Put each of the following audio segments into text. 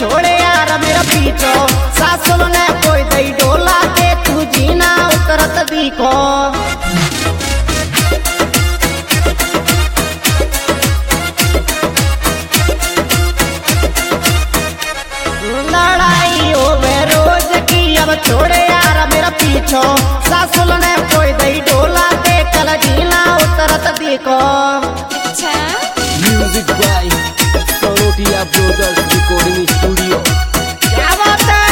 छोड़े यार मेरा पीछो सासुल ने कोई दई डोला के तू जीना उतरत दिखो लड़ाई होवे रोज की अब छोड़े यार मेरा पीछो सासुल ने कोई दई डोला के कल जीना उतरत दिखो music by Sarotiya brothers recording studio. क्या बात है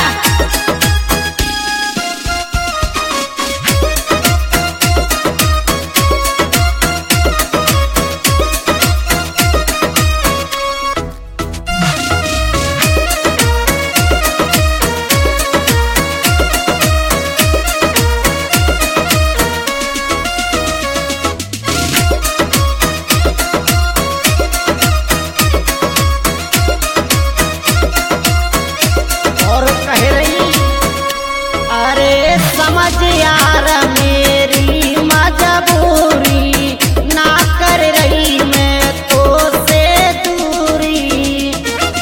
समझ यार मेरी मजबूरी ना कर रही मैं तो से दूरी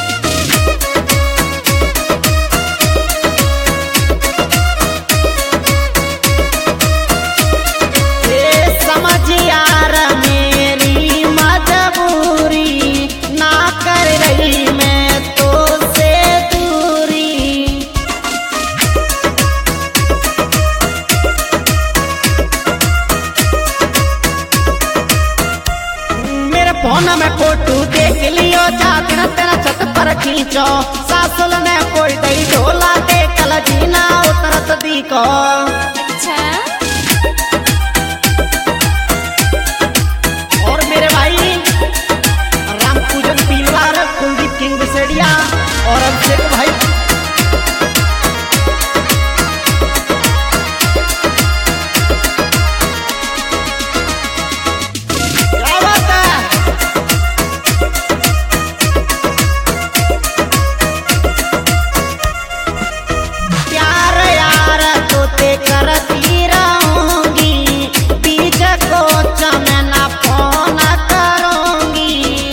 समझ यार मेरी मजबूरी ना कर रही मैं तो से दूरी फोन में फोटो देख लियो जाकर तेरा छत पर खींचो सासुल ने कोई दई ढोला के कल जीना उतरत दिखो और मेरे भाई राम पूजन पीलवार कुलदीप किंग सेडिया और अभिषेक भाई करती रहूंगी बीच को चमना फोन करूंगी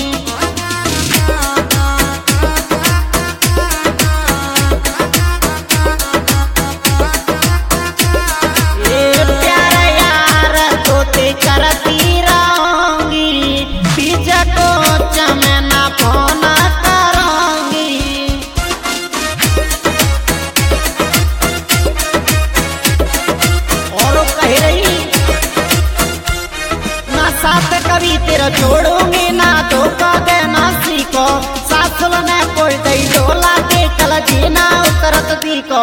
प्यार यार तोते करती रहूंगी बीच को चमना फोन करूंगी साथ कभी तेरा छोड़ूंगी ना धोखा देना सीखो सासुल ने कोई दई डोला के कल जीना उतरत दिखो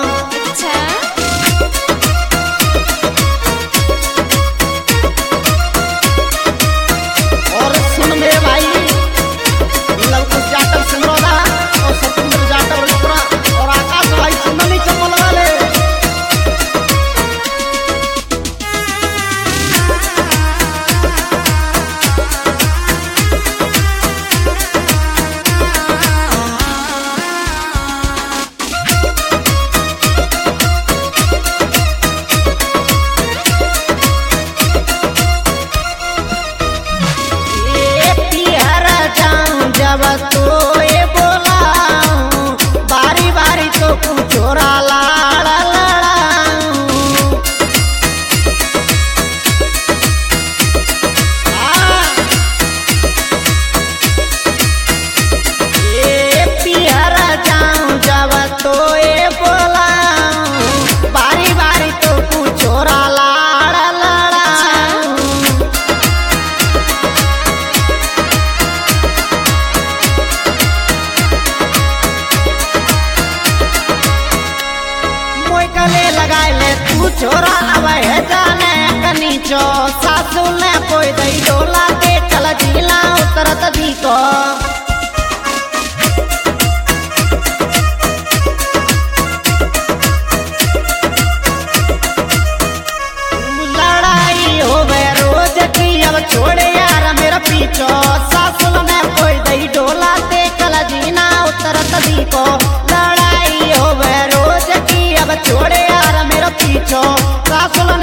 और सुन मेरे भाई लवकुश जाटव सिमरोदा और सतेंद्र जाटव रिपुरा और आकाश भाई सुननी चप्पल वाले जब तो ये बोलाऊं बारी बारी तो कुछोरा लाड़ लड़ाऊं ये पियर जाऊं जब तो ये बोलाऊं बारी बारी तो कुछोरा लाड़ लड़ाऊं गले लगाए ले तू छोरा अब है जाने कनीचो सासुल ने कोई दई डोला के कल जीला उतरत दिखो लड़ाई होवे रोज की अब छोड़े यार मेरा पीछो सासुल ने कोई दई डोला के कल जीना उतरत दिखो लड़ाई होवे रोज की अब छोड़े यार मेरा पीछो सासुल